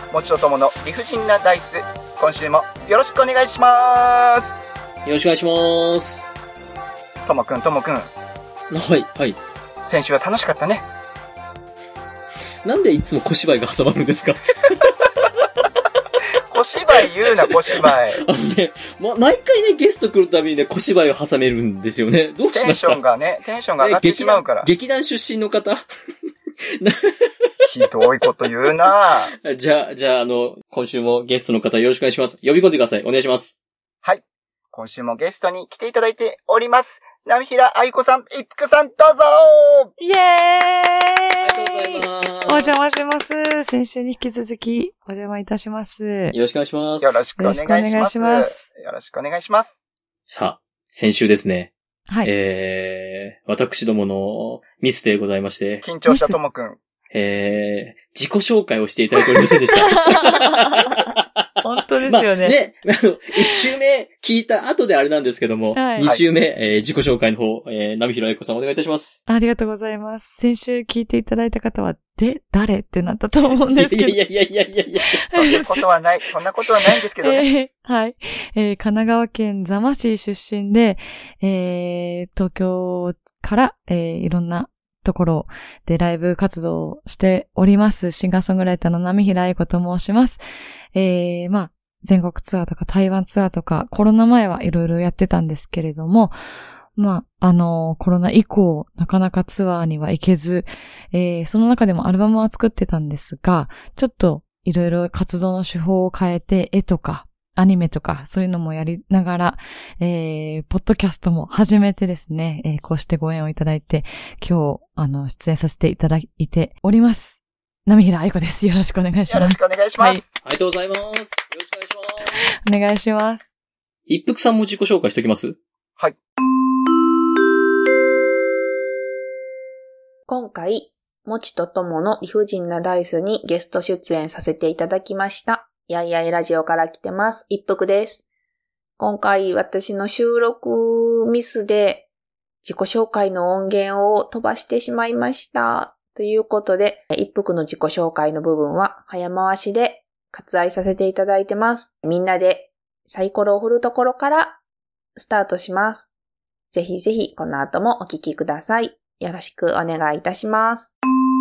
もちとともの理不尽なダイス、今週もよろしくお願いします。 よろしくお願いします。 ともくん。 はい。 先週は楽しかったね。 なんでいつも小芝居が挟まるんですか？ 小芝居言うな、小芝居。 毎回ね、ゲスト来るたびにね、小芝居を挟めるんですよね。どうしました？テンションが上がってしまうから。 劇団出身の方ひどいこと言うな。 じゃあ、今週もゲストの方よろしくお願いします。呼び込んでください。お願いします。 はい。今週もゲストに来ていただいております。波平愛子さん、一服さん、どうぞイエーイ。 ありがとうございます。 お邪魔します。先週に引き続きお邪魔いたします。 よろしくお願いします。 よろしくお願いします。よろしくお願いします。 さあ、先週ですね。 はい。 私どものミスでございまして。 緊張したともくん。 自己紹介をしていただいておりませんでした。 本当ですよね。 1週目聞いた後であれなんですけども、はい、2週目、自己紹介の方、波平愛子さんお願いいたします。 ありがとうございます。先週聞いていただいた方は、誰ってなったと思うんですけど。 いや。 そんなことはないんですけどね。 はい。神奈川県座間市出身で、東京から、いろんなところでライブ活動をしております。シンガーソングライターの波平愛子と申します。全国ツアーとか台湾ツアーとかコロナ前はいろいろやってたんですけれども、コロナ以降なかなかツアーには行けず、その中でもアルバムは作ってたんですが、ちょっといろいろ活動の手法を変えて絵とかアニメとかそういうのもやりながら、ポッドキャストも始めてですね、こうしてご縁をいただいて、今日、出演させていただいております。波平愛子です。よろしくお願いします。 よろしくお願いします。はい、 ありがとうございます。よろしくお願いします。 お願いします。 一服さんも自己紹介しておきます？ はい。 今回、もちとともの理不尽なダイスにゲスト出演させていただきました。やいやいラジオから来てます。一服です。今回私の収録ミスで自己紹介の音源を飛ばしてしまいました。ということで、一服の自己紹介の部分は早回しで割愛させていただいてます。みんなでサイコロを振るところからスタートします。ぜひぜひこの後もお聞きください。よろしくお願いいたします。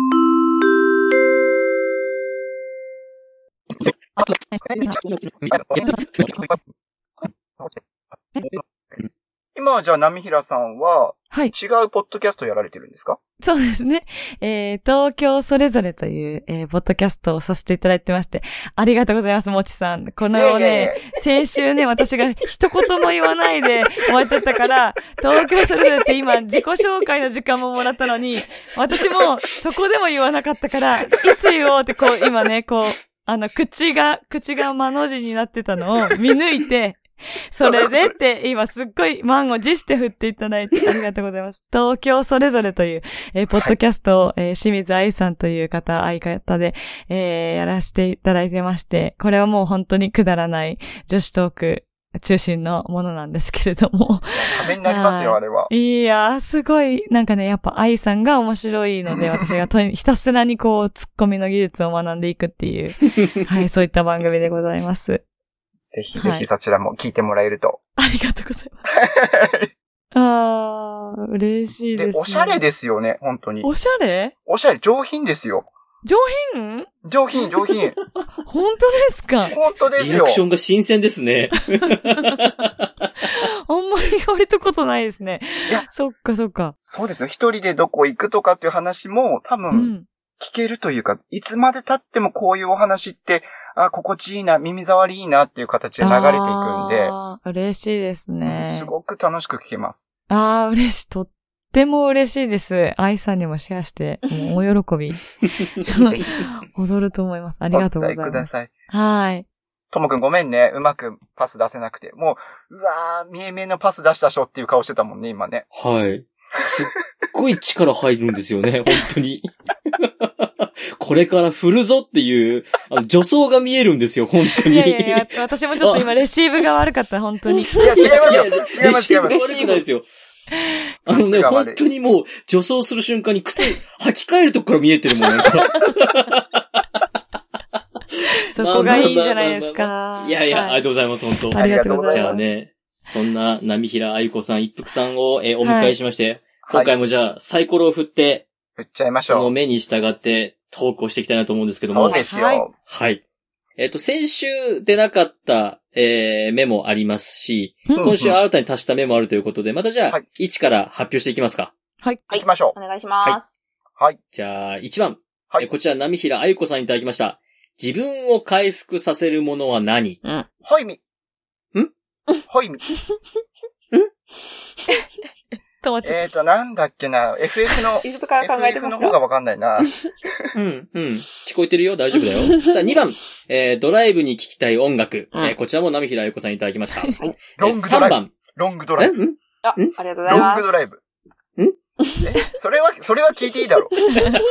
今はじゃあ波平さんは、 はい。 違うポッドキャストやられてるんですか？ そうですね。東京それぞれという、ポッドキャストをさせていただいてまして、ありがとうございます、もちさん。このね、先週ね、私が一言も言わないで終わっちゃったから、東京それぞれって今自己紹介の時間ももらったのに、私もそこでも言わなかったから、いつ言おうって今ね、口が間の字になってたのを見抜いて、それでって今すっごい満を持して振っていただいてありがとうございます。東京それぞれという、ポッドキャストを、清水愛さんという相方で、やらせていただいてまして、これはもう本当にくだらない女子トーク中心のものなんですけれども。 ためになりますよ、あれは。 いや、すごい、なんかね、やっぱ愛さんが面白いので、私がひたすらにツッコミの技術を学んでいくっていう、はい、そういった番組でございます。 ぜひぜひそちらも聞いてもらえると。 ありがとうございます。嬉しいですね。 おしゃれですよね、本当に。 おしゃれ、 上品ですよ。 上品。 本当ですか？ 本当ですよ。 リアクションが新鮮ですね。 あんまり言われたことないですね。いや、そっか。 そうですよ。一人でどこ行くとかっていう話も多分聞けるというか、いつまで経ってもこういうお話って、心地いいな、耳障りいいなっていう形で流れていくんで。 嬉しいですね。 すごく楽しく聞けます。 嬉しい。とっても嬉しいです。愛さんにもシェアして、もう大喜び。踊ると思います。ありがとうございます。 お伝えください。 はい。 ともくんごめんね。うまくパス出せなくて。もう、見え見えのパス出したしょっていう顔してたもんね、今ね。 はい。すっごい力入るんですよね、本当に。これから振るぞっていう、助走が見えるんですよ、本当に。 いや、私もちょっと今レシーブが悪かった、本当に。 いや、違いますよ。 レシーブが悪くないですよ。本当にもう、助走する瞬間に靴履き替えるとこから見えてるもんね。 そこがいいじゃないですか。 いやいや、ありがとうございます、本当。 ありがとうございます。 じゃあね、そんな波平あゆこさん、一服さんをお迎えしまして、今回もじゃあサイコロを振って、 振っちゃいましょう。 その目に従ってトークをしていきたいなと思うんですけども。 そうですよ。 はい。先週出なかった、目もありますし、今週新たに足した目もあるということで、またじゃあ、1から発表していきますか。 はい。 行きましょう。 お願いします。 はい。 じゃあ、1番。 はい。 こちら、波平あゆこさんいただきました。自分を回復させるものは何？ ホイミ。ホイミ。なんだっけな、FF の、 いつから考えてました？ FF の方がわかんないな。 聞こえてるよ、大丈夫だよ。さあ、2番、ドライブに聴きたい音楽。こちらも波平あゆこさんいただきました。 ロングドライブ。 3番。 ロングドライブ。 ありがとうございます。 ロングドライブ。それは聞いていいだろう。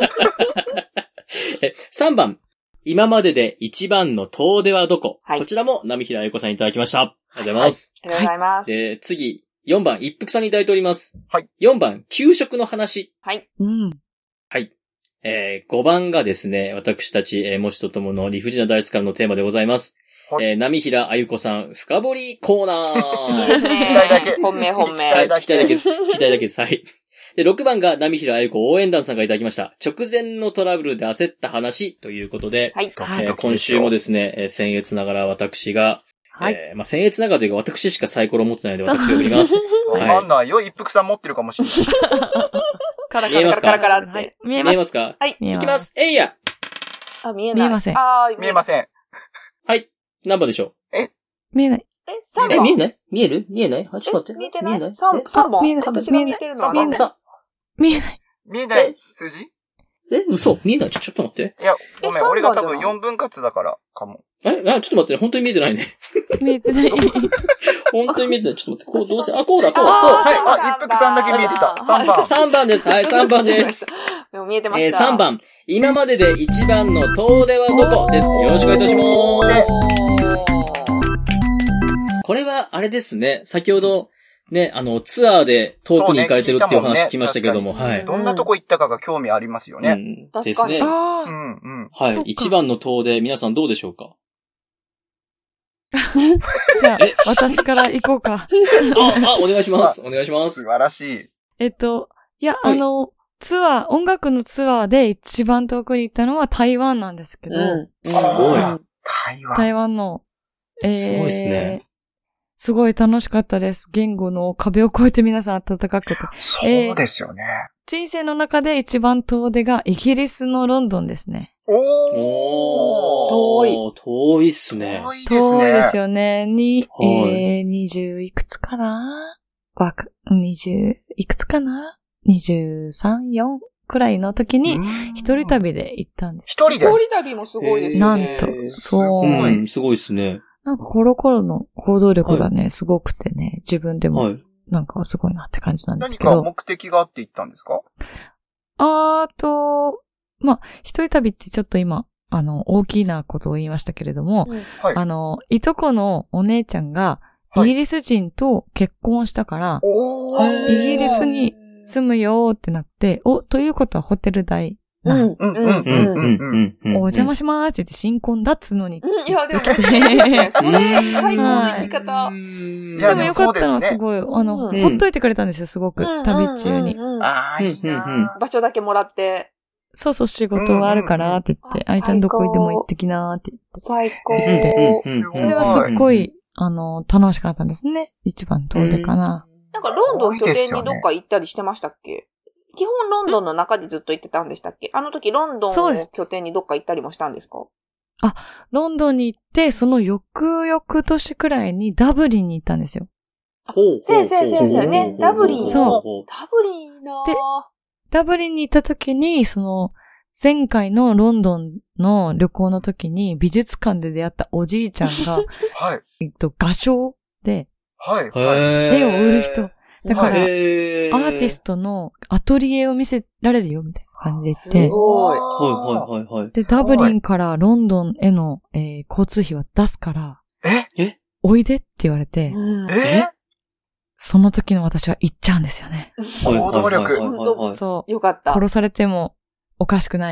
3番。今までで一番の遠出はどこ？ はい。 こちらも波平あゆこさんいただきました。ありがとうございます。 ありがとうございます。 次、4番、一服さんにいただいております。 はい。 4番、給食の話。 はい。 はい。5番がですね、私たち、もちとともの理不尽なダイスからのテーマでございます。はい。波平あゆこさん、深掘りコーナー。 いいですね。 聞きたいだけ。 本命。 聞きたいだけです。聞きたいだけです。はい。で、6番が波平あゆこ応援団さんがいただきました。直前のトラブルで焦った話ということで、 はい。 今週もですね、僭越ながら私が、はい。僭越ながらというか私しかサイコロを持ってないので私を振ります。 わかんないよ。一服さん持ってるかもしれない。 カラカラって。 見えますか？ はい。 いきます。えいや。 見えない。 見えません。 見えません。 はい。何番でしょう？見えない。 3番。 見えない？見える？見えない？ちょっと待って。 見えてない？ 3 番。見えない。 私が見えてるのは何だ？ 見えない。 見えない数字？ 嘘？見えない？ちょっと待って。 いや、ごめん、俺が多分4分割だからかも。 ちょっと待って、本当に見えてないね。 見えてない。 本当に見えてない。ちょっと待って、どうせ、こうだ。 はい。一服さんだけ見えてた。3番。 3番です。はい、3番です。 でも見えてました。 3番。今までで一番の遠出はどこです。よろしくお願いいたします。これは、あれですね。先ほど、ね、ツアーで遠くに行かれてるっていう話聞きましたけども、はい。 どんなとこ行ったかが興味ありますよね。 確かに。 はい。一番の遠出、皆さんどうでしょうか？ じゃあ、私から行こうか。 お願いします。お願いします。 素晴らしい。 いや、音楽のツアーで一番遠くに行ったのは台湾なんですけど。 すごい。 台湾の、 すごいですね。 すごい楽しかったです。言語の壁を越えて皆さん温かくて。 そうですよね。 人生の中で一番遠出がイギリスのロンドンですね。 遠いっすね。 遠いですよね。20いくつかな？20いくつかな ?23、4くらいの時に一人旅で行ったんです。 一人旅もすごいですね。 なんと。そう。 すごいですね。 なんかコロコロの行動力がね、すごくてね、自分でもなんかすごいなって感じなんですけど。 何か目的があって行ったんですか？ 一人旅ってちょっと今、大きなことを言いましたけれども、いとこのお姉ちゃんが、イギリス人と結婚したから、イギリスに住むよってなって、ということはホテル代、お邪魔しまーすって新婚だっつのに。 いや、でも、ね、それ、最高の生き方。 でもよかったのはすごい、ほっといてくれたんですよ、すごく、旅中に。 場所だけもらって。 そう、仕事があるからって言って、愛ちゃんどこ行っても行ってきなーって言って。 最高。 それはすっごい、楽しかったんですね。一番遠出かな。 なんかロンドン拠点にどっか行ったりしてましたっけ？基本ロンドンの中でずっと行ってたんでしたっけ？あの時ロンドンを拠点にどっか行ったりもしたんですか？ ロンドンに行って、その翌々年くらいにダブリンに行ったんですよ。 先生ね。ダブリン。 そう。 ダブリンなぁ。 で、ダブリンに行った時に、前回のロンドンの旅行の時に美術館で出会ったおじいちゃんが、画商で、絵を売る人。だから、アーティストのアトリエを見せられるよ、みたいな感じで言って。 すごい。で、ダブリンからロンドンへの、交通費は出すから、おいでって言われて、その時の私は行っちゃうんですよね。 行動力。 そう。 よかった。 殺されてもおかしくない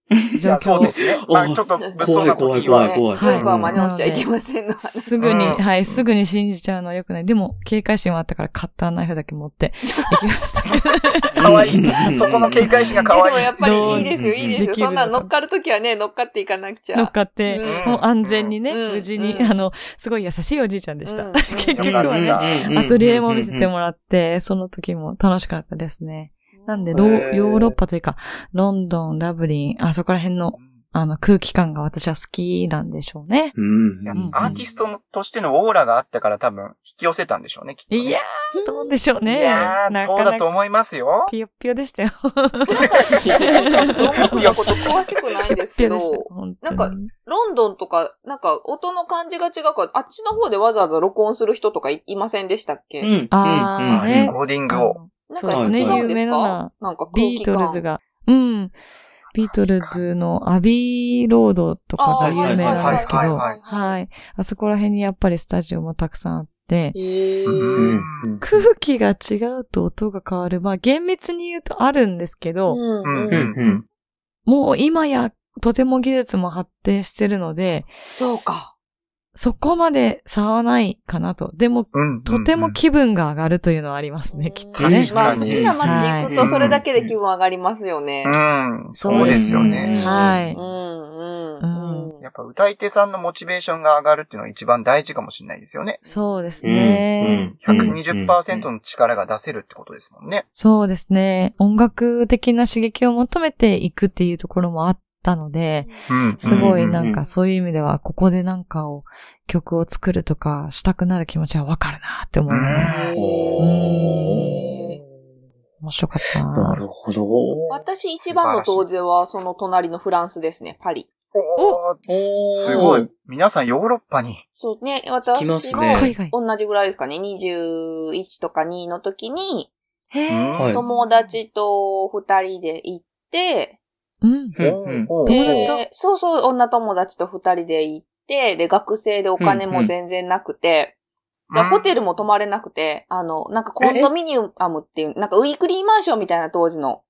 状況を。 そうですね。まあちょっと物騒な時は。 怖い。 よくは真似をしちゃいけませんの話。 すぐに、はい、すぐに信じちゃうのは良くない。でも、警戒心はあったからカッターナイフだけ持って行きましたけど。 かわいい。そこの警戒心がかわいい。 でもやっぱりいいですよ、いいですよ。 できるそんな乗っかるときはね、乗っかっていかなくちゃ。 乗っかって、もう安全にね、 うん無事に、すごい優しいおじいちゃんでした。 うん結局はね、アトリエも見せてもらって、その時も楽しかったですね。なんで、ヨーロッパというか、ロンドン、ダブリン、あそこら辺の、空気感が私は好きなんでしょうね。 アーティストとしてのオーラがあったから多分引き寄せたんでしょうね、きっとね。 いやー、どうでしょうね。 いやー、そうだと思いますよ。 ピヨピヨでしたよ。 私音楽のこと詳しくないんですけど、なんか、ロンドンとか、なんか音の感じが違うから、あっちの方でわざわざ録音する人とかいませんでしたっけ？ レコーディングを。 なんか違うんですか？なんか空気感。 ビートルズが。ビートルズのアビーロードとかが有名なんですけど、はい。あそこら辺にやっぱりスタジオもたくさんあって、空気が違うと音が変わる。まあ厳密に言うとあるんですけど、もう今やとても技術も発展してるので、 そうか。 そこまで差はないかなと。でも、とても気分が上がるというのはありますね、きっとね。 まあ好きな街行くとそれだけで気分上がりますよね。 そうですよね。 はい。 やっぱ歌い手さんのモチベーションが上がるっていうのが一番大事かもしれないですよね。 そうですね。 120% の力が出せるってことですもんね。 そうですね。音楽的な刺激を求めていくっていうところもあったので、すごいなんかそういう意味ではここでなんか曲を作るとかしたくなる気持ちはわかるなって思いながら。面白かった。 なるほど。 私一番の遠出はその隣のフランスですね、パリ。 すごい。皆さんヨーロッパに。 そうね、私も同じぐらいですかね。21とか2の時に、友達と2人で行って、そうそう、女友達と2人で行って、で、学生でお金も全然なくて、ホテルも泊まれなくて、なんかコンドミニアムっていう、なんかウィークリーマンションみたいな当時の。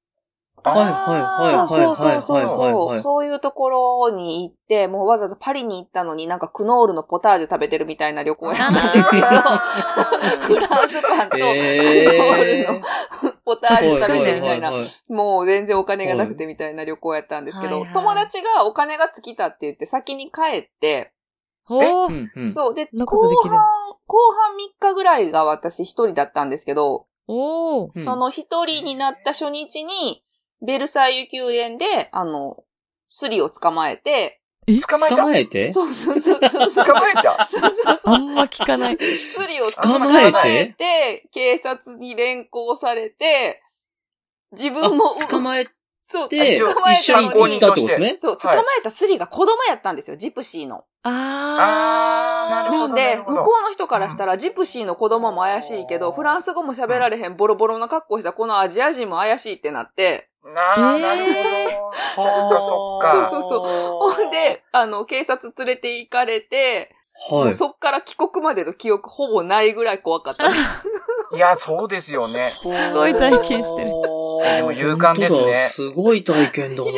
そういうところに行って、もうわざわざパリに行ったのになんかクノールのポタージュ食べてるみたいな旅行やったんですけど、フランスパンとクノールのポタージュ食べてみたいな、もう全然お金がなくてみたいな旅行やったんですけど、友達がお金が尽きたって言って先に帰って、そうで、後半3日ぐらいが私一人だったんですけど、その一人になった初日に、ベルサイユ宮殿で、スリを捕まえて。 捕まえてそう。捕まえたあんま聞かない。 スリを捕まえて、警察に連行されて、自分も捕まえて、 そう、 一緒に行ったってことですね。 そう、捕まえたスリが子供やったんですよ、ジプシーの。 なるほど。 なんで、向こうの人からしたら、ジプシーの子供も怪しいけど、フランス語も喋られへんボロボロの格好したこのアジア人も怪しいってなって、 なるほど。そっか。 そう。ほんで、警察連れて行かれて、そっから帰国までの記憶ほぼないぐらい怖かったです。 いや、そうですよね。 すごい体験してる。 でも勇敢ですね。 すごい体験だ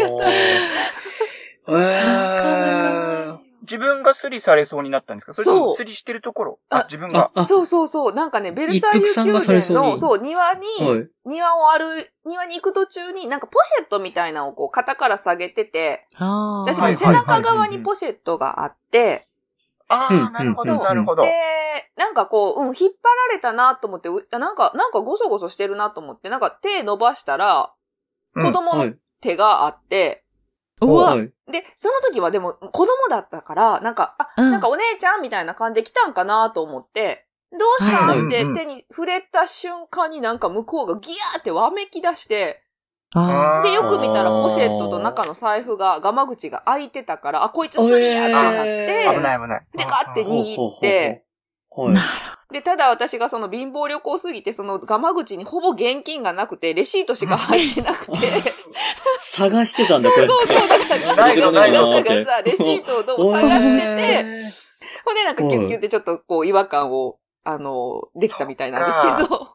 な。 自分がスリされそうになったんですか？それともスリしてるところ？自分が。 そう。なんかね、ベルサイユ宮殿の、そう、庭に行く途中に、なんかポシェットみたいなのをこう、肩から下げてて、私も背中側にポシェットがあって、 なるほど、なるほど。 で、なんかこう、引っ張られたなと思って、なんかゴソゴソしてるなと思って、なんか手伸ばしたら、子供の手があって、で、その時はでも子供だったから、なんかお姉ちゃんみたいな感じで来たんかなと思って、どうしたんって手に触れた瞬間になんか向こうがギヤーってわめき出して、で、よく見たらポシェットと中の財布が、ガマ口が開いてたから、こいつスリやってなって、 危ない。 で、ガーって握って、で、ただ私がその貧乏旅行すぎて、そのガマ口にほぼ現金がなくて、レシートしか入ってなくて。 探してたんだ、これ。 そう、だからガサガサ、レシートをどうも探してて、ほんでなんかキュッキュってちょっとこう違和感を、できたみたいなんですけど。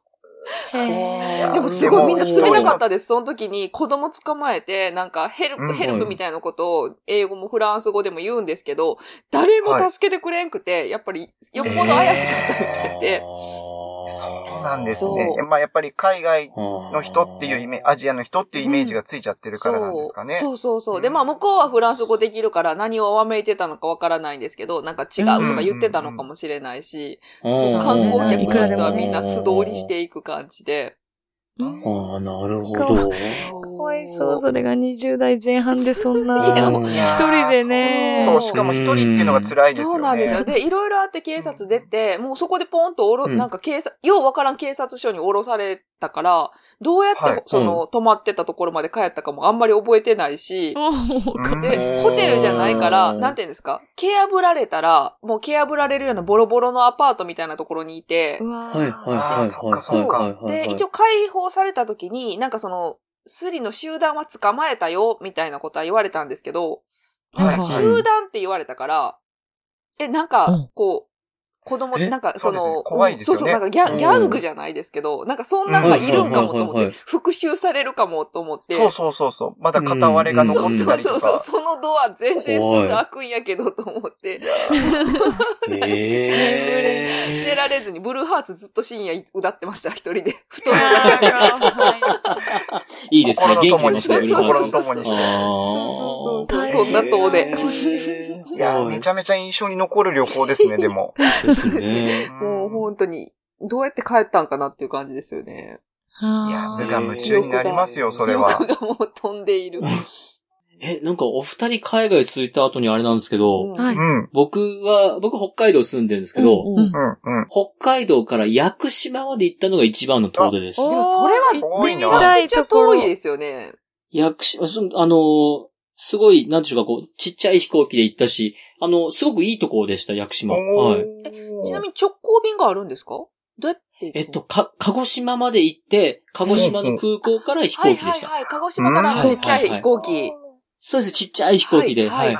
でもすごいみんな冷たかったです。その時に子供捕まえて、なんかヘルプみたいなことを英語もフランス語でも言うんですけど、誰も助けてくれんくて、やっぱりよっぽど怪しかったみたいで。 そうなんですね。まあやっぱり海外の人っていうイメージ、アジアの人っていうイメージがついちゃってるからなんですかね。 そう。で、まあ向こうはフランス語できるから何をわめいてたのかわからないんですけど、なんか違うとか言ってたのかもしれないし、観光客の人はみんな素通りしていく感じで。 ああ、なるほど。 かわいそう。それが20代前半でそんな、一人でね。 そう、しかも一人っていうのが辛いですよね。 そうなんですよ。で、いろいろあって警察出て、もうそこでポンとなんかようわからん警察署に降ろされたから、どうやって、泊まってたところまで帰ったかもあんまり覚えてないし、で、ホテルじゃないから、なんていうんですか、蹴破られたら、もう蹴破られるようなボロボロのアパートみたいなところにいて、で、一応解放された時に、なんかスリの集団は捕まえたよ、みたいなことは言われたんですけど、なんか集団って言われたから、なんか、子供、なんか怖いですよね。 そう、なんかギャングじゃないですけど、なんかそんなんがいるんかもと思って、復讐されるかもと思って。 そう。まだ片割れが残ってたりとか。 そう、そのドア全然すぐ開くんやけどと思って。寝られずにブルーハーツずっと深夜歌ってました、一人で。布団の中で。 いいですね、元気にして心の友にして。 そう、そんな遠で。 いや、めちゃめちゃ印象に残る旅行ですね、でも。 もう本当に、どうやって帰ったんかなっていう感じですよね。 いや、無我夢中になりますよ、それは。 記憶がもう飛んでいる。 なんかお二人海外着いた後にあれなんですけど、僕北海道住んでるんですけど、北海道から屋久島まで行ったのが一番の遠出です。 でもそれはめちゃくちゃ遠いですよね。 屋久島、すごい、なんていうかちっちゃい飛行機で行ったし、すごくいいところでした、屋久島。はい。 ちなみに直行便があるんですか？どうやって鹿児島まで行って、鹿児島の空港から飛行機でした。 はい。鹿児島からちっちゃい飛行機。 そうです、ちっちゃい飛行機で。はい。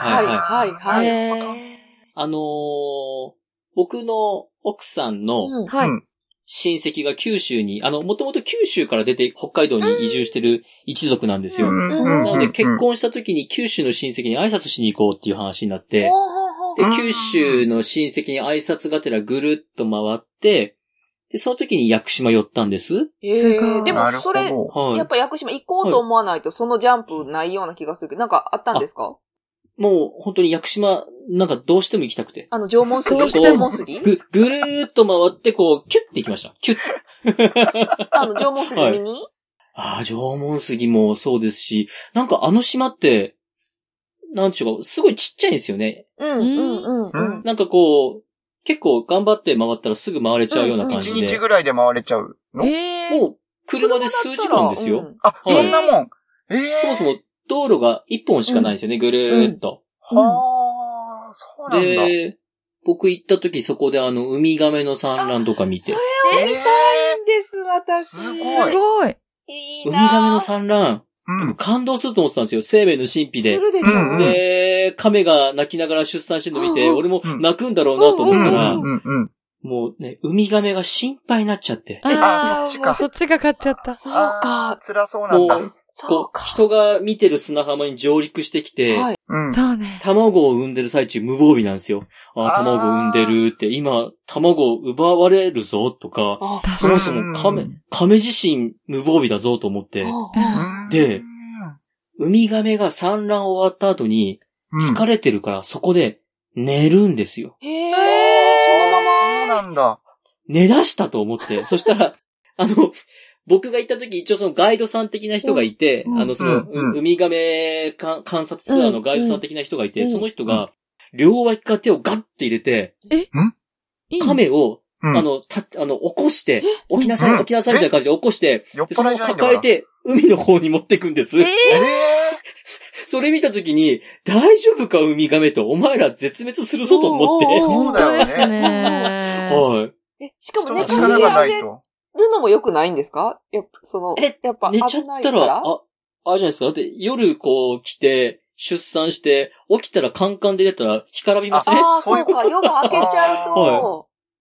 僕の奥さんの親戚が九州に、もともと九州から出て北海道に移住してる一族なんですよ。なので結婚した時に九州の親戚に挨拶しに行こうっていう話になって、で、九州の親戚に挨拶がてらぐるっと回って、で、その時に屋久島寄ったんです。 でも、それ、やっぱ屋久島行こうと思わないと、そのジャンプないような気がするけど、なんかあったんですか？ もう、本当に屋久島、なんかどうしても行きたくて。 縄文杉ぐるーっと回って、キュッて行きました。キュッ縄文杉見に？ 縄文杉もそうですし、なんか島って、なんていうか、すごいちっちゃいんですよね。なんか結構頑張って回ったらすぐ回れちゃうような感じで。 1日ぐらいで回れちゃうの？ もう、車で数時間ですよ。 そんなもん。 そもそも道路が1本しかないんですよね、ぐるーっと。 そうなんだ。 で、僕行った時そこでウミガメの産卵とか見て。 それを見たいんです、私。 すごい。 ウミガメの産卵。感動すると思ってたんですよ。生命の神秘で。 するでしょ。 で、亀が泣きながら出産してるの見て、俺も泣くんだろうなと思ったら、もうね、ウミガメが心配になっちゃって。 そっちが勝っちゃった。 そうか。 辛そうなんだ。 人が見てる砂浜に上陸してきて、 そうね。 卵を産んでる最中無防備なんですよ。卵を産んでるって、今、卵を奪われるぞとか、そもそも亀自身無防備だぞと思って、で、ウミガメが産卵終わった後に、疲れてるからそこで寝るんですよ。 そのまま。 そうなんだ。 寝出したと思って、そしたら、僕が行った時、一応そのガイドさん的な人がいて、ウミガメ観察ツアーのガイドさん的な人がいて、その人が、両脇から手をガッて入れて、亀を、起こして、起きなさいみたいな感じで起こして、そのまま抱えて、海の方に持ってくんです。それ見た時に、大丈夫かウミガメと、お前ら絶滅するぞと思って。 そうだよね。 はい。 しかも寝かし上げるのも良くないんですか？やっぱ寝ちゃったら、あれじゃないですか。だって夜来て、出産して、起きたらカンカンで出たら干からびますね。 そうか。夜が明けちゃうと。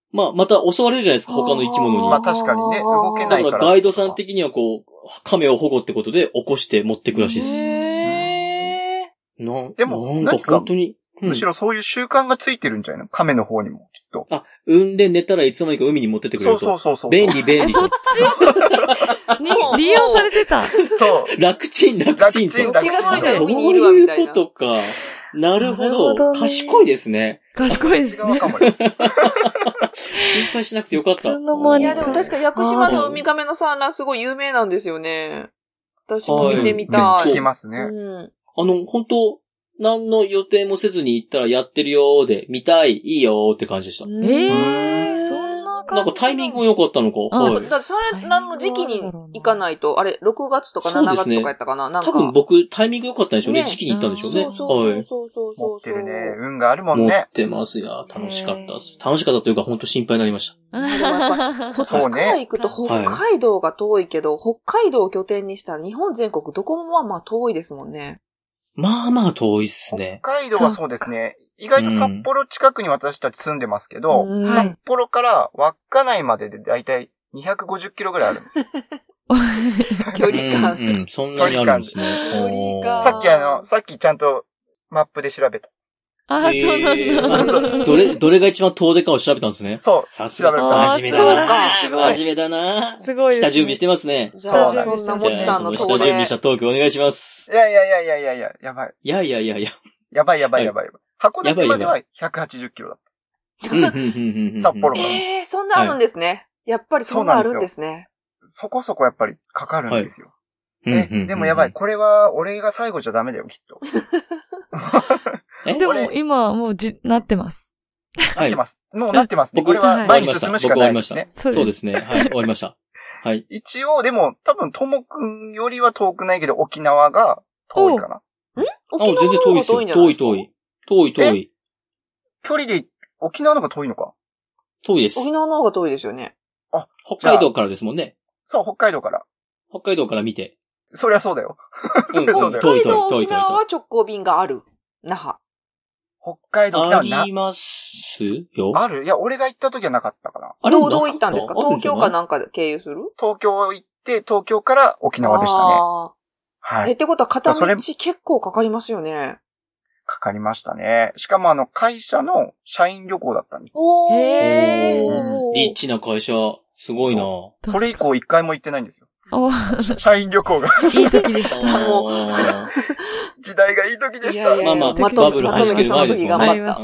また襲われるじゃないですか、他の生き物に。 まあ確かにね、動けないから。 だからガイドさん的には亀を保護ってことで起こして持ってくらしいです。 でも、 なんか本当に。 むしろそういう習慣がついてるんじゃないの？亀の方にも、きっと。 産んで寝たらいつの間にか海に持ってってくれると。 そう。 便利。 そっち利用されてた。 そう。 楽ちん。 気がついたら海にいるわみたいな。 そういうことか。なるほど。賢いですね。 賢いですね。 心配しなくてよかった。 いや、でも確か屋久島のウミガメの産卵すごい有名なんですよね。私も見てみたい。 聞きますね。 本当何の予定もせずに行ったらやってるよーで、見たい、いいよーって感じでした。 そんな感じ。 なんかタイミングも良かったのか。 だってそれらの時期に行かないと、あれ、6月とか7月とかやったかな、なんか。 多分僕、タイミング良かったんでしょうね。時期に行ったんでしょうね。 そう。 持ってるね。運があるもんね。 持ってますよ。楽しかったです。楽しかったというか、本当心配になりました。 でもやっぱ、こっちから行くと北海道が遠いけど、北海道を拠点にしたら日本全国どこもまあ遠いですもんね。 まあ遠いっすね。 北海道はそうですね。意外と札幌近くに私たち住んでますけど、札幌から稚内まででだいたい250キロぐらいあるんですよ。 距離感。 そんなにあるんですね。 距離感。 さっきちゃんとマップで調べた。 そうなんだ。 どれが一番遠出かを調べたんですね。 そう。 さすが。真面目だな。真面目だな。 すごい。 下準備してますね。 じゃあ、そんなもちさんの遠出。 下準備したトークお願いします。 いや、やばい。 いや。 やばい。函館までは180キロだった。札幌から。 そんなあるんですね。やっぱりそんなあるんですね。 そこそこやっぱりかかるんですよ。でもやばい。これは俺が最後じゃダメだよ、きっと。 でも今もうなってます。 なってます。もうなってますね。これは前に進むしかないですね。 そうですね。はい、終わりました。はい。 一応、でも多分ともくんよりは遠くないけど沖縄が遠いかな。 沖縄の方が遠いんじゃないですか？ 遠い。 距離で沖縄の方が遠いのか？ 遠いです。 沖縄の方が遠いですよね。 北海道からですもんね。 そう、北海道から。 北海道から見て。 そりゃそうだよ。 北海道、沖縄は直行便がある。那覇。 北海道、沖縄ありますよ。 ある？いや、俺が行った時はなかったかな。 どう行ったんですか？東京かなんかで経由する？ 東京行って、東京から沖縄でしたね。はい。 ってことは片道結構かかりますよね。 かかりましたね。しかも会社の社員旅行だったんですよ。 リッチな会社、すごいな。 それ以降一回も行ってないんですよ。社員旅行が。 いい時でした。もう。 時代がいい時でした。 まとめてその時頑張った。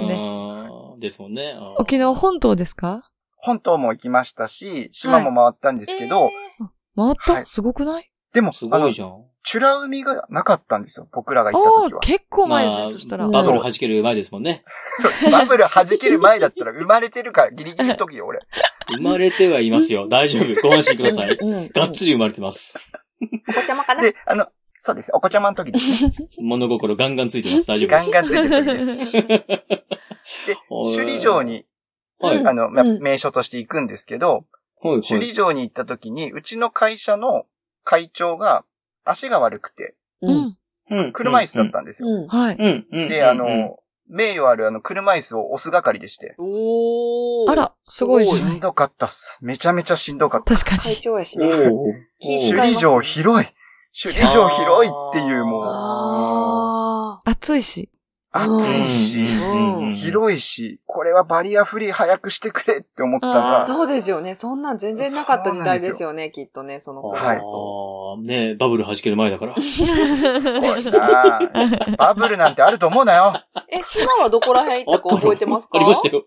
ですもんね。 沖縄本島ですか？ 本島も行きましたし、島も回ったんですけど。 回った？すごくない？ でも、すごいじゃん。 美ら海がなかったんですよ。僕らが行った時は。 結構前ですね、そしたら。 バブル弾ける前ですもんね。 バブル弾ける前だったら生まれてるからギリギリの時よ、俺。 生まれてはいますよ。大丈夫。ご安心ください。がっつり生まれてます。 お子ちゃまかな？ で、そうです。お子ちゃまの時ですね。 物心ガンガンついてます。大丈夫です。 ガンガンついてる時です。で、首里城に、名所として行くんですけど、首里城に行った時に、うちの会社の会長が足が悪くて、車椅子だったんですよ。で、名誉ある車椅子を押す係でして。 あら、すごい。 しんどかったっす。めちゃめちゃしんどかった。 確かに。 会長やしね。 首里城広い。首里城広いっていうもう。 暑いし。 暑いし、広いし、これはバリアフリー早くしてくれって思ってたら。 そうですよね。そんなん全然なかった時代ですよね、きっとね、その頃。 はい。 ねバブル弾ける前だから。 すごいなバブルなんてあると思うなよ。 島はどこら辺行ったか覚えてますか？ ありましたよ。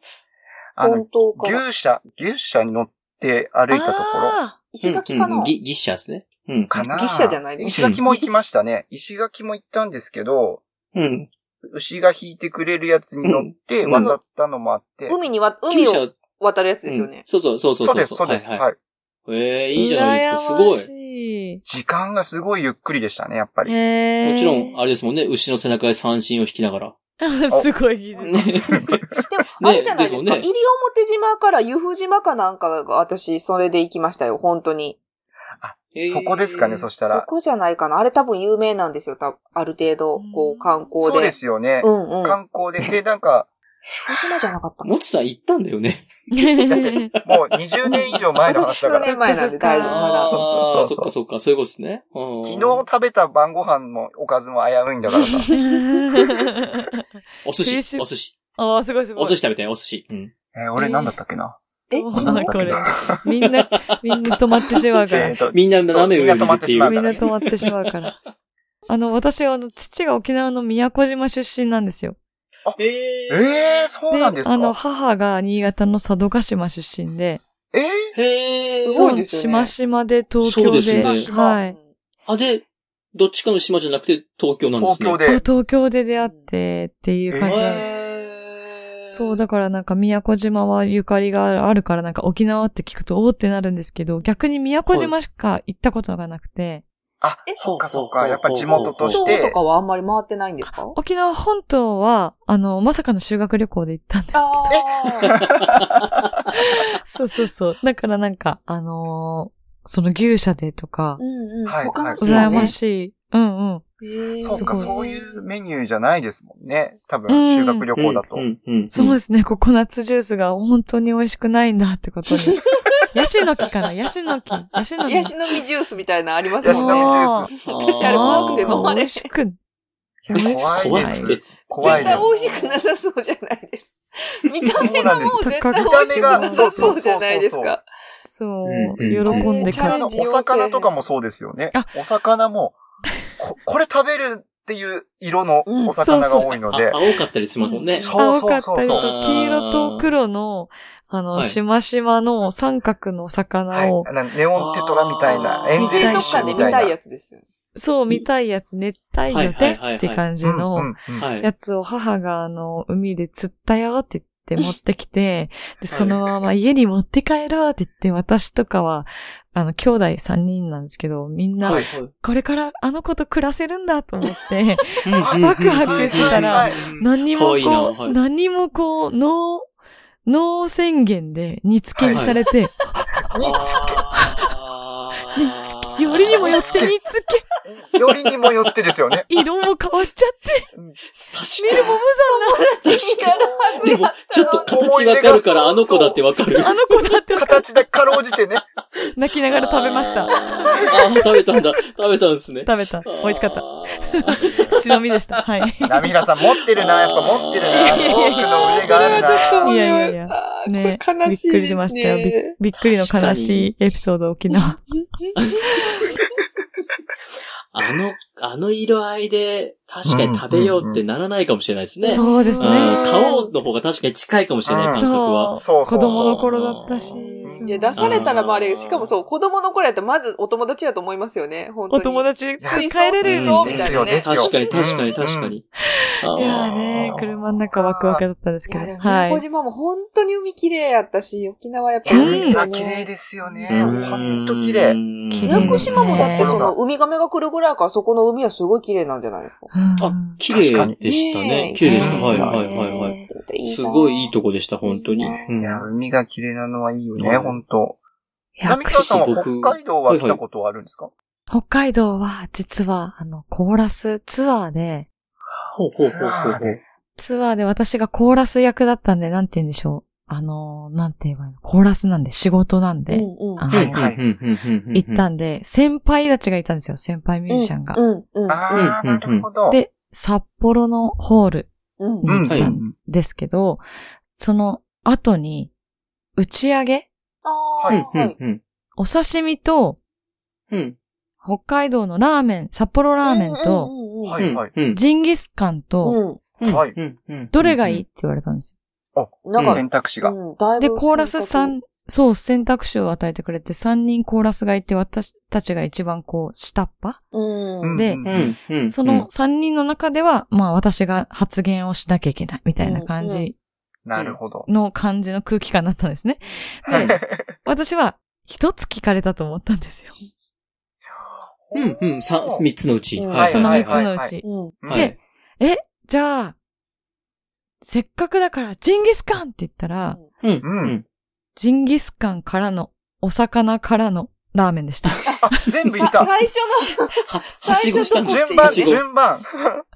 牛車に乗って歩いたところ。 石垣かな？ 牛車ですね。 かな？ 牛車じゃないです。 石垣も行きましたね。石垣も行ったんですけど、牛が引いてくれるやつに乗って渡ったのもあって。 海を渡るやつですよね。 そうです。はい。 いいじゃないですか。すごい。 時間がすごいゆっくりでしたね、やっぱり。 もちろん、あれですもんね、牛の背中で三振を引きながら。 すごい技術。 でも、あれじゃないですか。西表島から由布島かなんかが私、それで行きましたよ、本当に。 そこですかね、そしたら。 そこじゃないかな。あれ多分有名なんですよ。ある程度、観光で。 そうですよね。観光で。で、なんか、 島じゃなかったもちさん行ったんだよね。 もう20年以上前の話だから。 私数年前なんで大丈夫、まだ。 そっかそっか、そういうことですね。 昨日食べた晩ご飯のおかずも危ういんだからさ。 お寿司。 ああ、すごいすごい。 お寿司食べてね、お寿司。 俺なんだったっけな。 これ。みんな止まってしまうから。 みんな斜め上にいるっていう。 みんな止まってしまうから。私は父が沖縄の宮古島出身なんですよ。 そうなんですか？ 母が新潟の佐渡島出身で。 すごいですよね。 島で東京で。そうですね。はい。 で、どっちかの島じゃなくて東京なんですね。 東京で出会ってっていう感じなんです。そう、だからなんか宮古島はゆかりがあるからなんか沖縄って聞くとおーってなるんですけど、逆に宮古島しか行ったことがなくて。 そうか。やっぱ地元として。 本島とかはあんまり回ってないんですか？ 沖縄本島は、まさかの修学旅行で行ったんですけど。そう。だからなんか、その牛舎でとか、 他の島ね。 羨ましい。 そうか、そういうメニューじゃないですもんね。多分、修学旅行だと。 そうですね、ココナッツジュースが本当に美味しくないんだってことに。ヤシの木かなヤシの実ジュースみたいなのありますもんね。 ヤシの実ジュース。 私あれ怖くて飲まれへん。 怖いです。 絶対美味しくなさそうじゃないです。見た目がもう絶対美味しくなさそうじゃないですか。 そう。喜んで買う。お魚とかもそうですよね。お魚も、これ食べるっていう色のお魚が多いので。 青かったりしますもんね。 青かったり、黄色と黒の、しましまの三角の魚を。 ネオンテトラみたいな、エンゼル水族館で見たいやつですよ。 そう、見たいやつ、熱帯魚ですって感じのやつを母が海で釣ったよって言って持ってきて、で、そのまま家に持って帰ろうって言って、私とかは、兄弟3人なんですけど、みんな、これからあの子と暮らせるんだと思って、ワクワクしたら、何もこう、ノー宣言で煮付けにされて、よりにもよって煮付け。よりにもよってですよね。 色も変わっちゃって。見るも無残な。 でも、ちょっと形わかるからあの子だってわかる。 あの子だってわかる。 形でかろうじてね。 泣きながら食べました。 食べたんだ。食べたんですね。 食べた。美味しかった。白身でした。はい。 ナミラさん持ってるな。やっぱ持ってるな。多くの腕があるな。 それはちょっといや。 ね、悲しいですね。 びっくりしましたよ。びっくりの悲しいエピソード沖縄。 あの色合いで確かに食べようってならないかもしれないですね。 そうですね。 顔の方が確かに近いかもしれない感覚は。 そう。子供の頃だったし。 いや、出されたらあれ、しかもそう、子供の頃やったらまずお友達だと思いますよね、本当に。 お友達、 水槽みたいなね。 確かに。 いやね、車の中ワクワクだったんですけど。 宮古島も本当に海綺麗やったし、沖縄やっぱりですよね。 綺麗ですよね。本当綺麗。 宮古島もだってそのウミガメが来るぐらいからそこの海はすごい綺麗なんじゃないですか。 綺麗でしたね。綺麗でした。はい。すごいいいとこでした、本当に。いや、海が綺麗なのはいいよね、本当。ナミカさんは北海道は来たことはあるんですか？ 北海道は、実は、コーラスツアーで、ツアーで私がコーラス役だったんで、なんて言うんでしょう。なんて言えばいいの？コーラスなんで、仕事なんで、行ったんで、先輩たちがいたんですよ、先輩ミュージシャンが。 なるほど。 で、札幌のホールに行ったんですけど、その後に、打ち上げ？お刺身と、北海道のラーメン、札幌ラーメンと、ジンギスカンと、どれがいいって言われたんですよ。 選択肢が。 で、コーラス選択肢を与えてくれて、3人コーラスがいて、私たちが一番下っ端で、その3人の中では、私が発言をしなきゃいけない、みたいな感じ。 なるほど。 の感じの空気感だったんですね。で、私は一つ聞かれたと思ったんですよ。 3つのうち。 その3つのうち。で、じゃあ、せっかくだからジンギスカンって言ったら、ジンギスカンからの、お魚からのラーメンでした。 全部言った。 最初の順番。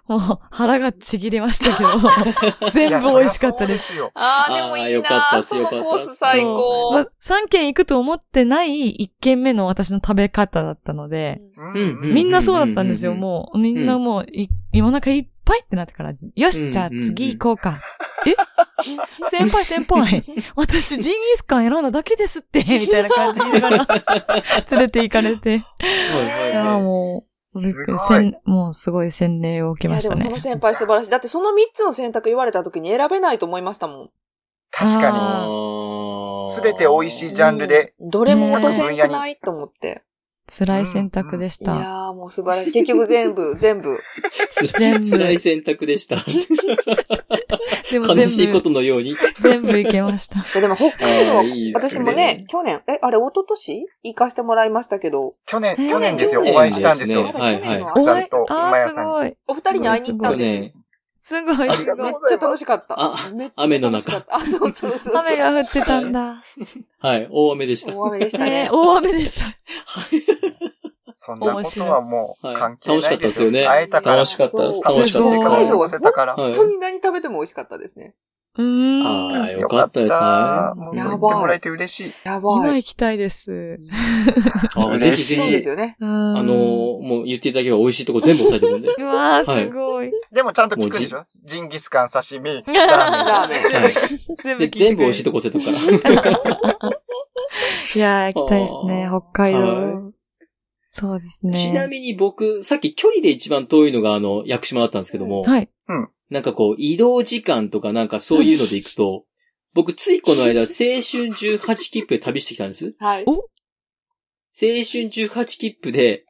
もう腹がちぎれましたけど、全部美味しかったです。 でもいいなそのコース最高。 3軒行くと思ってない1軒目の私の食べ方だったので、みんなそうだったんですよ。もう、みんなもう、お腹いっぱいってなってから、よし、じゃあ次行こうか。先輩、私ジンギスカン選んだだけですって、みたいな感じで言いながら、連れて行かれて。いや、もうすごい洗礼を受けましたね。 いや、でもその先輩素晴らしい。だってその3つの選択言われた時に選べないと思いましたもん。 確かに。すべて美味しいジャンルで。 どれも落とせんくないと思って。 辛い選択でした。 いやーもう素晴らしい。結局全部。 辛い選択でした。でも悲しいことのように。 全部いけました。 でも北海道、私もね、去年、一昨年行かしてもらいましたけど。 去年ですよ。お会いしたんですよ。 はい。 お会いすごい。 お二人に会いに行ったんですよ。 すごい。めっちゃ楽しかった。 雨の中。 そう。 雨が降ってたんだ。 はい、大雨でした。 大雨でしたね。 大雨でした。 そんなことはもう関係ないですよ。 楽しかったですよね。 会えたから。 楽しかったです。 楽しかったです。北海道は本当に何食べても美味しかったですね。 よかったですね。 やばい。もらえて嬉しい。 やばい。 今行きたいです。 ぜひぜひ。 そうですよね。 もう言っていただければ美味しいとこ全部押さえてるんで。 うわー、すごい。 でもちゃんと聞くでしょ？ジンギスカン、刺身、 ラーメン。全部美味しいとこ押せてるから。 いやー、行きたいですね、北海道。そうですね。 ちなみに僕、さっき距離で一番遠いのが屋久島だったんですけども。 はい。 なんかこう、移動時間とかなんかそういうので行くと、僕ついこの間、青春18切符で旅してきたんです。 はい。 青春18切符で、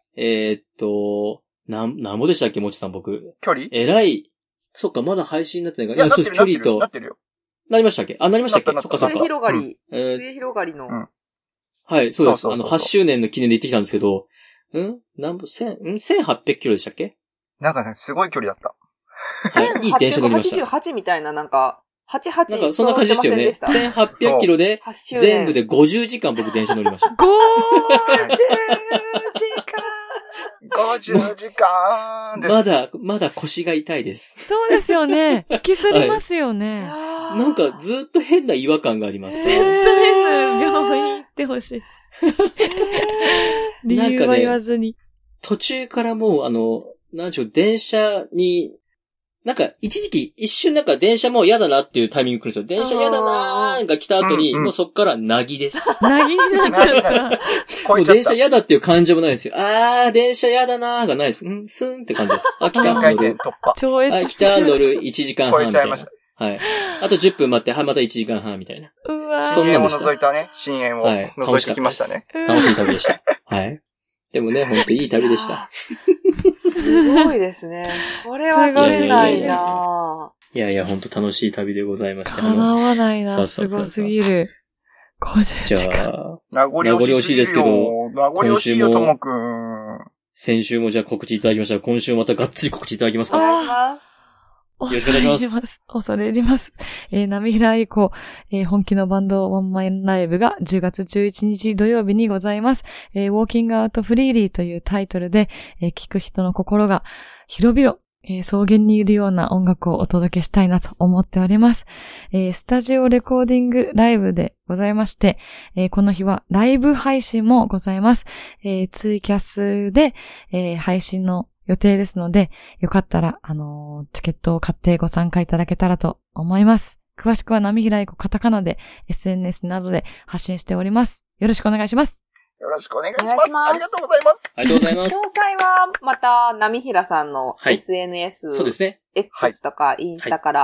なんぼでしたっけ、もちさん僕。 距離そっか、まだ配信になってないから。 いや、そうです、距離と。 なってるよ。なりましたっけ？なりましたっけ？そっかそっか。 末広がりの。 はい、そうです。8周年の記念で行ってきたんですけど、1800キロでしたっけ？ なんかね、すごい距離だった。 1888みたいな、なんか、88 なんかそんな感じですよね。1800キロで、全部で50時間僕電車乗りました。 50時間です。 まだ腰が痛いです。 そうですよね。引きずりますよね。 なんかずっと変な違和感があります。 ずっと変な病院行ってほしい。理由は言わずに。 途中からもうなんでしょう、電車に、なんか一瞬なんか電車もう嫌だなっていうタイミング来るんですよ。電車嫌だなーが来た後に、もうそっからなぎです。 なぎになっちゃった。 もう電車嫌だっていう感情もないですよ。電車嫌だなーがないです。スンって感じです。来た、乗る。 超越来た、乗る、1時間半みたいな。はい。あと10分待って、また1時間半みたいな。 うわ深淵を除いたね、深淵を除いてきましたね。 楽しい旅でした。はい。でもね、ほんといい旅でした。 すごいですね。それは乗れないなぁ。 いや、ほんと楽しい旅でございました。 叶わないな、すごすぎる。 じゃあ、 名残惜しいですけど、名残惜しいよ、ともくん。 先週もじゃあ告知いただきましたら、今週またがっつり告知いただきますか？ お願いします。 よろしくお願いします。 恐れ入ります。波平愛子、本気のバンドワンマンライブが10月11日土曜日にございます。ウォーキングアウトフリーリーというタイトルで、聴く人の心が広々、草原にいるような音楽をお届けしたいなと思っております。スタジオレコーディングライブでございまして、この日はライブ配信もございます。ツイキャスで、配信の予定ですので、よかったら、チケットを買ってご参加いただけたらと思います。詳しくは波平愛子カタカナで SNS などで発信しております。よろしくお願いします。 よろしくお願いします。ありがとうございます。 ありがとうございます。 詳細はまた波平さんの SNS、 そうですね。 X とかインスタから、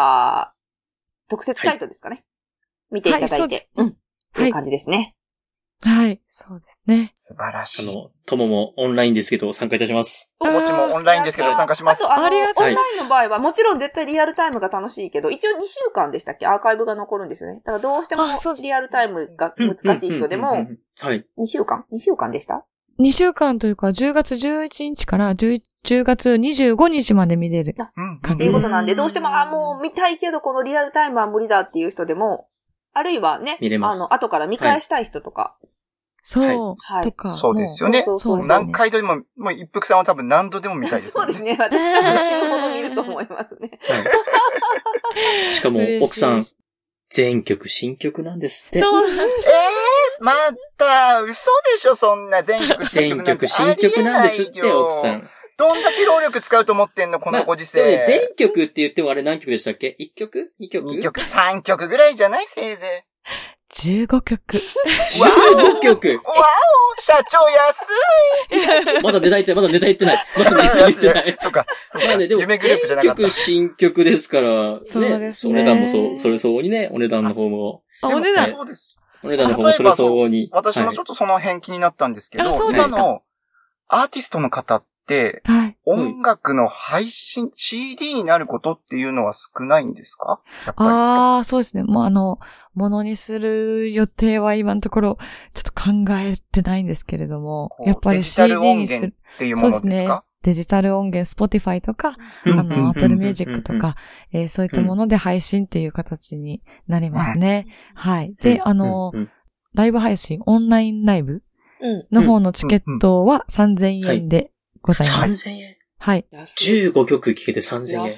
特設サイトですかね。見ていただいて、という感じですね。 はい、そうですね。 素晴らしい。 とももオンラインですけど参加いたします。 もちもオンラインですけど参加します。 あとオンラインの場合はもちろん絶対リアルタイムが楽しいけど、一応2週間でしたっけ？アーカイブが残るんですよね。だからどうしてもリアルタイムが難しい人でも、 はい。 2週間でした？ 2 週間というか、10月11日から10月25日まで見れる感じです。 っていうことなんで、どうしても、もう見たいけどこのリアルタイムは無理だっていう人でも、あるいはね、後から見返したい人とか、 そう、とか。 そうですよね。そう何回でも、もう一服さんは多分何度でも見たいですよね。 そうですね。私多分死ぬほど見ると思いますね。 しかも、奥さん、全曲新曲なんですって。 そう。 また、嘘でしょ、そんな全曲新曲なんて。 全曲新曲なんですって、奥さん。 どんだけ労力使うと思ってんの、このご時世。 全曲って言ってもあれ何曲でしたっけ ?1 曲 ?2 曲 ?2 曲、3曲ぐらいじゃないせいぜい。15曲。 15曲。 わお社長安いまだネタ言ってない。まだネタ言ってない。 そうか。 まあね、でも、 夢グループじゃなかった。 全曲新曲ですから、 そうですね。 お値段もそれ相応にね、お値段の方も。 お値段そうです。 お値段の方もそれ相応に。 私もちょっとその辺気になったんですけど、今のアーティストの方って、音楽の配信、CD になることっていうのは少ないんですか？ ああ、そうですね。もうものにする予定は今のところ、ちょっと考えてないんですけれども、やっぱり CD にする。 っていうものですか？そうですね。 デジタル音源、Spotify とか、Apple Music とか、そういったもので配信っていう形になりますね。はい。で、ライブ配信、オンラインライブの方のチケットは3000円でございます。 3000円はい。 15曲聴けて3000円。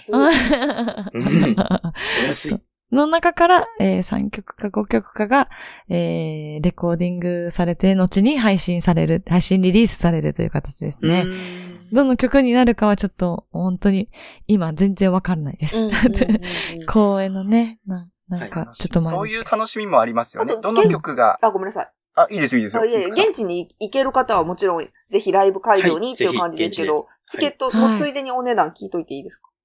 安い。 の中から、3曲か5曲かが、レコーディングされて、後に配信リリースされるという形ですね。どの曲になるかはちょっと、本当に、今全然わかんないです。公演のね、なんか、ちょっと前そういう楽しみもありますよね。どの曲が。 ごめんなさい。 いいですよ。 いや現地に行ける方はもちろん、ぜひライブ会場にっていう感じですけど、チケットもついでにお値段聞いといていいですか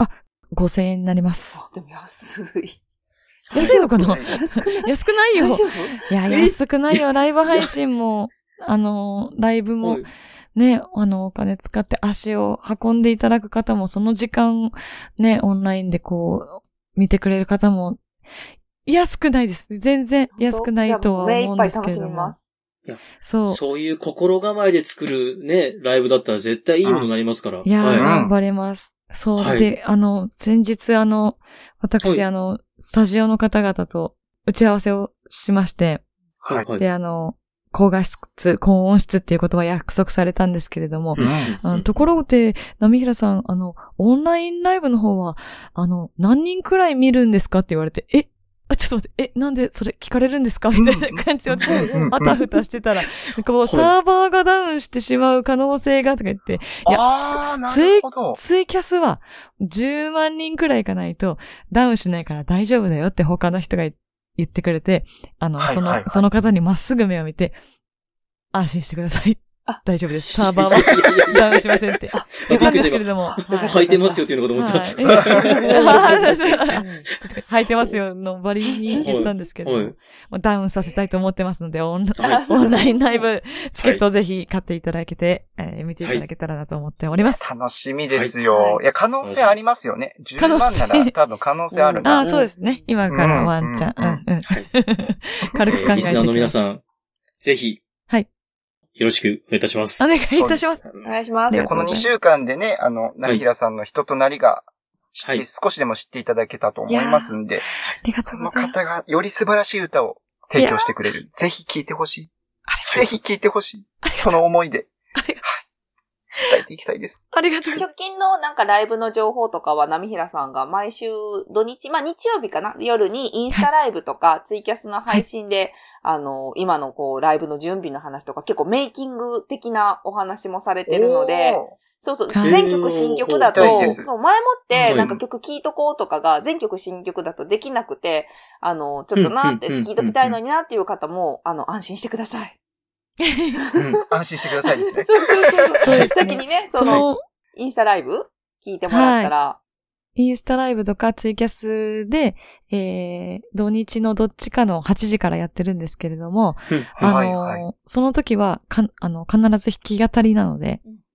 ？5000円になります。 でも安い。 安いのかな？ 安くないよ。 大丈夫？ いや、安くないよ。ライブ配信も、ライブも、ね、お金使って足を運んでいただく方も、その時間、ね、オンラインで見てくれる方も、安くないです。全然安くないとは思うんですけれども。目いっぱい楽しみます。 そういう心構えで作るね、ライブだったら絶対いいものになりますから。 いや、頑張れます。そう。で、先日私、スタジオの方々と打ち合わせをしまして、で、高音質っていうことは約束されたんですけれども、ところで、波平さん、オンラインライブの方は、何人くらい見るんですかって言われて、ちょっと待って、なんでそれ聞かれるんですかみたいな感じで、あたふたしてたら、サーバーがダウンしてしまう可能性がとか言って、いや、ツイキャスは10万人くらいいかないとダウンしないから大丈夫だよって他の人が言ってくれて、その方にまっすぐ目を見て、安心してください。大丈夫です。サーバーはダウンしませんって言ったんですけれども。 履いてますよっていうのかと思った。確かに履いてますよのバリに言ったんですけど、ダウンさせたいと思ってますので、オンラインライブチケットをぜひ買っていただけて、見ていただけたらなと思っております。 楽しみですよ。いや、可能性ありますよね。10万なら多分可能性あるな。 そうですね。今からワンチャン。軽く考えてリスナーの皆さん、ぜひ。 はい。 よろしくお願いいたします。 お願いいたします。 お願いします。 この2週間でね、波平さんの人となりが少しでも知っていただけたと思いますんで、その方がより素晴らしい歌を提供してくれる。ぜひ聴いてほしい。ぜひ聴いてほしい。その思いで。伝えていきたいです。 ありがとうございます。 直近のなんかライブの情報とかは波平さんが毎週土日、日曜日かな夜にインスタライブとかツイキャスの配信で、今のライブの準備の話とか結構メイキング的なお話もされてるので、全曲新曲だと、前もってなんか曲聴いとこうとかが全曲新曲だとできなくて、ちょっとなって聴いときたいのになっていう方も、安心してください。 安心してくださいですね。 そう。先にね、インスタライブ聞いてもらったら。 インスタライブとかツイキャスで、土日のどっちかの8時からやってるんですけれども、その時は必ず弾き語りなので、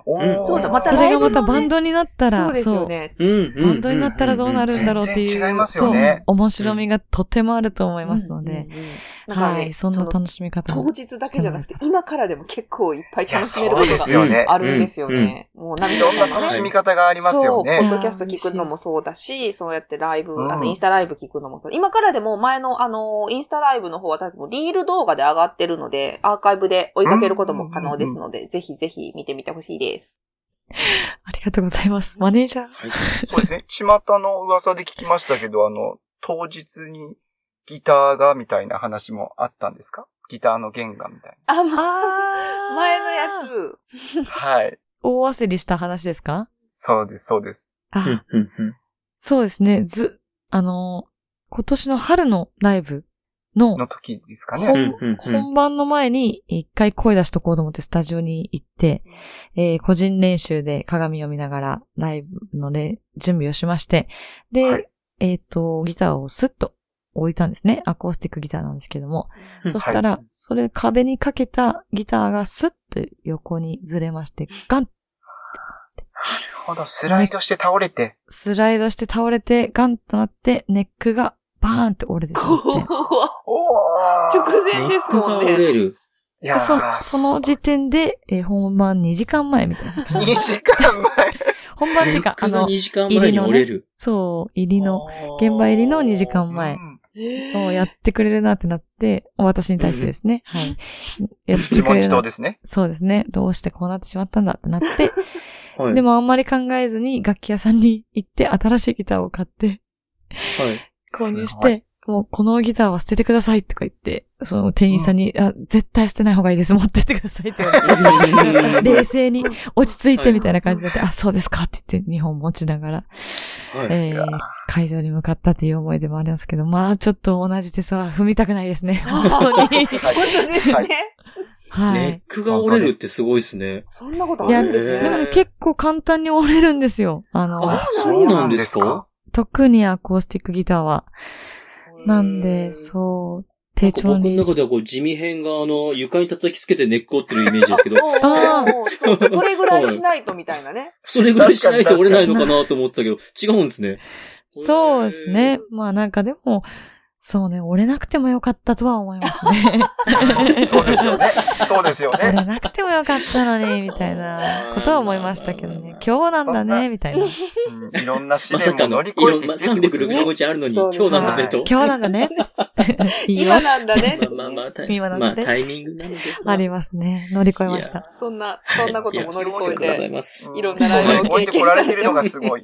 そうだ、またそれライブの、ね、 がまたバンドになったら、 そうですよね。 バンドになったらどうなるんだろうっていう、 全然違いますよね。 そう、面白みがとてもあると思いますので、 なんかね、 はい、そんな楽しみ方当日だけじゃなくて、今からでも結構いっぱい楽しめることがあるんですよね。もういろんな楽しみ方がありますよね。 そう、ポッドキャスト聞くのもそうだし、そうやってライブ、インスタライブ聞くのもそう。今からでも前のインスタライブの方は多分リール動画で上がってるので、アーカイブで追いかけることも可能ですので、ぜひぜひ見てみてほしいです。 ありがとうございます。マネージャー。はい、 そうですね。巷の噂で聞きましたけど、当日にギターがみたいな話もあったんですか？ギターの弦がみたいな。 前のやつ。 はい。 大焦りした話ですか？ そうです、そうです。 そうですね。今年の春のライブの時ですかね。 本番の前に一回声出しとこうと思ってスタジオに行って、個人練習で鏡を見ながらライブの準備をしまして、で、はい、ギターをスッと置いたんですね。アコースティックギターなんですけども。そしたら、それ壁にかけたギターがスッと横にずれまして、ガンって。 なるほど、スライドして倒れて。 ガンとなって、ネックがバーンって折れてしまって。 直前ですもんね。 いやその時点で、本番2時間前みたいな感じ。 2時間前本番っていうか、 2時間前に折れる。 そう、現場入りの2時間前をやってくれるなってなって、私に対してですね。はい。やってくれる。自問自答ですね。 そうですね。どうしてこうなってしまったんだってなって、はい、でもあんまり考えずに楽器屋さんに行って新しいギターを買って、はい。購入して、もうこのギターは捨ててくださいとか言って、その店員さんに、絶対捨てない方がいいです。持ってってくださいって言われて、冷静に落ち着いてみたいな感じで、そうですかって言って2本持ちながら、会場に向かったっていう思いでもありますけど、まあちょっと同じ手は踏みたくないですね。本当に。 本当ですね。 はい。 ネックが折れるってすごいですね。 そんなことあるんですね。 でも結構簡単に折れるんですよ。 そうなんですか？ 特にアコースティックギターは。なんで、そう、手帳に。 僕の中では地味編が床に叩きつけてネック折ってるイメージですけど。 それぐらいしないとみたいなね。 それぐらいしないと折れないのかなと思ってたけど、違うんですね。 そうですね。まあなんかでも、そうね、折れなくてもよかったとは思いますね。 そうですよね。そうですよね。 折れなくてもよかったのに、みたいなことは思いましたけどね。今日なんだね、みたいな。 いろんな試練も乗り越えてきて。 365日あるのに、今日なんだねと。 今日なんだね。 今なんだね。 まあタイミングなので。 ありますね。乗り越えました。 そんなことも乗り越えて、いろんなライブを経験されてるのがすごい。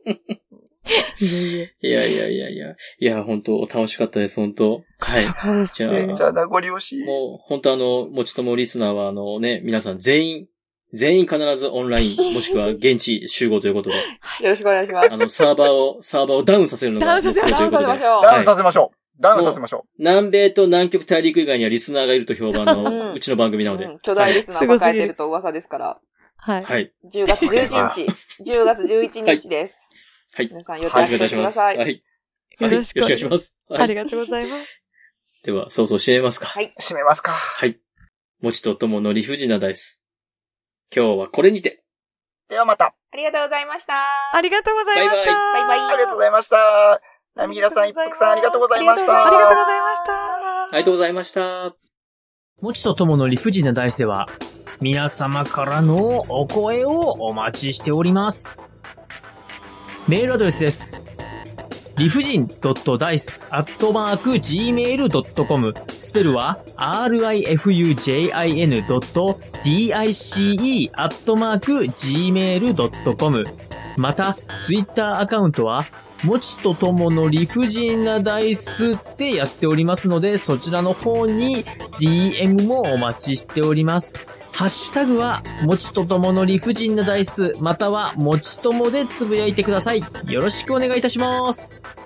いや、本当楽しかったです、本当。 はい。 じゃあ、名残惜しい。 もう、本当もちともリスナーは皆さん全員必ずオンライン、もしくは現地集合ということで。 よろしくお願いします。 サーバーをダウンさせるのが。 ダウンさせましょう。 ダウンさせましょう。 南米と南極大陸以外にはリスナーがいると評判の、うちの番組なので。 巨大リスナー抱えてると噂ですから。 はい。 10月11日。10月11日です。 はい。 皆さん予定してください。 はい。 よろしくお願いします。 ありがとうございます。 では、そう締めますか。 はい。 締めますか。 はい。もちとともの理不尽なダイス。今日はこれにて。 ではまた。 ありがとうございました。 ありがとうございました。 バイバイ。 ありがとうございました。ナミヒラさん、一服さん、ありがとうございました。 ありがとうございました。 ありがとうございました。 もちとともの理不尽なダイスでは、皆様からのお声をお待ちしております。メールアドレスです。理不尽.dice@gmail.com スペルは rifujin.dice@gmail.com また、ツイッターアカウントは、もちとともの理不尽なダイスってやっておりますので、そちらの方に DM もお待ちしております。ハッシュタグは、もちとともの理不尽なダイス、または、もちともでつぶやいてください。よろしくお願いいたします。